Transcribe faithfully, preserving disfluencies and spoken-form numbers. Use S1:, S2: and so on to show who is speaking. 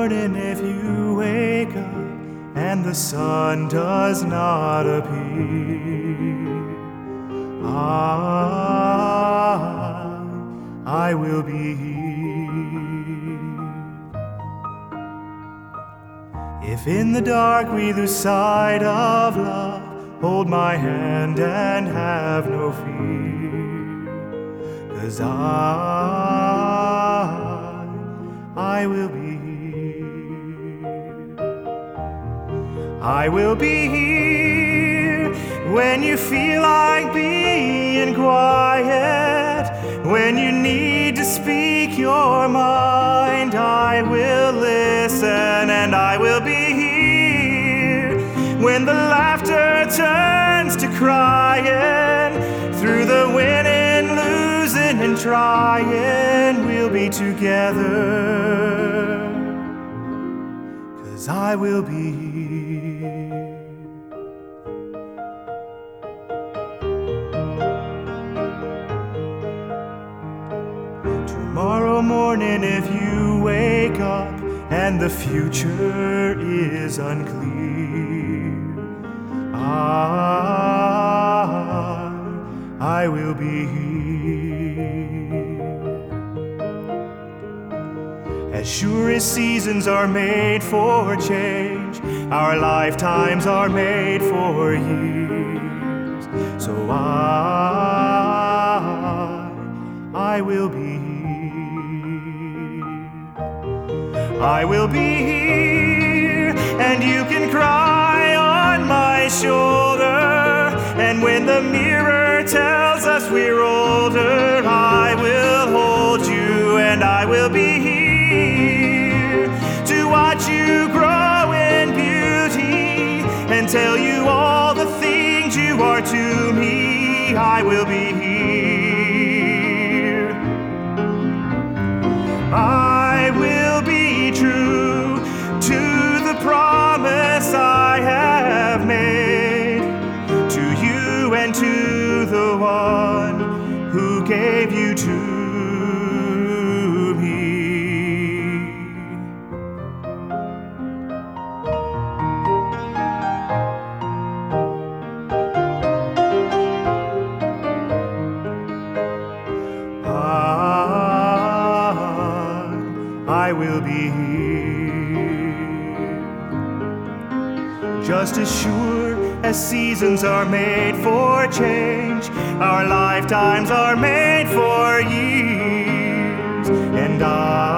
S1: morning if you wake up and the sun does not appear, I, I will be here. If in the dark we lose sight of love, hold my hand and have no fear, 'cause I, I will be here. I will be here when you feel like being quiet, when you need to speak your mind. I will listen and I will be here when the laughter turns to crying. Through the winning, losing and trying, we'll be together, 'cause I will be here. Tomorrow morning if you wake up and the future is unclear, I, I will be here. As sure as seasons are made for change, our lifetimes are made for years. So I, I will be here. I will be here, and you can cry on my shoulder. And when the mirror tells us we're older, I will hold you, and I will be here to watch you grow in beauty and tell you all the things you are to me. I will be here. I will be true to the promise I have made, to you and to the one who gave you to me. I will be here. Just as sure as seasons are made for change, our lifetimes are made for years. And I